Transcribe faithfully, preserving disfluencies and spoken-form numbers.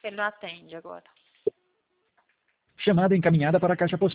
Ele não atende agora. Chamada encaminhada para a caixa postal.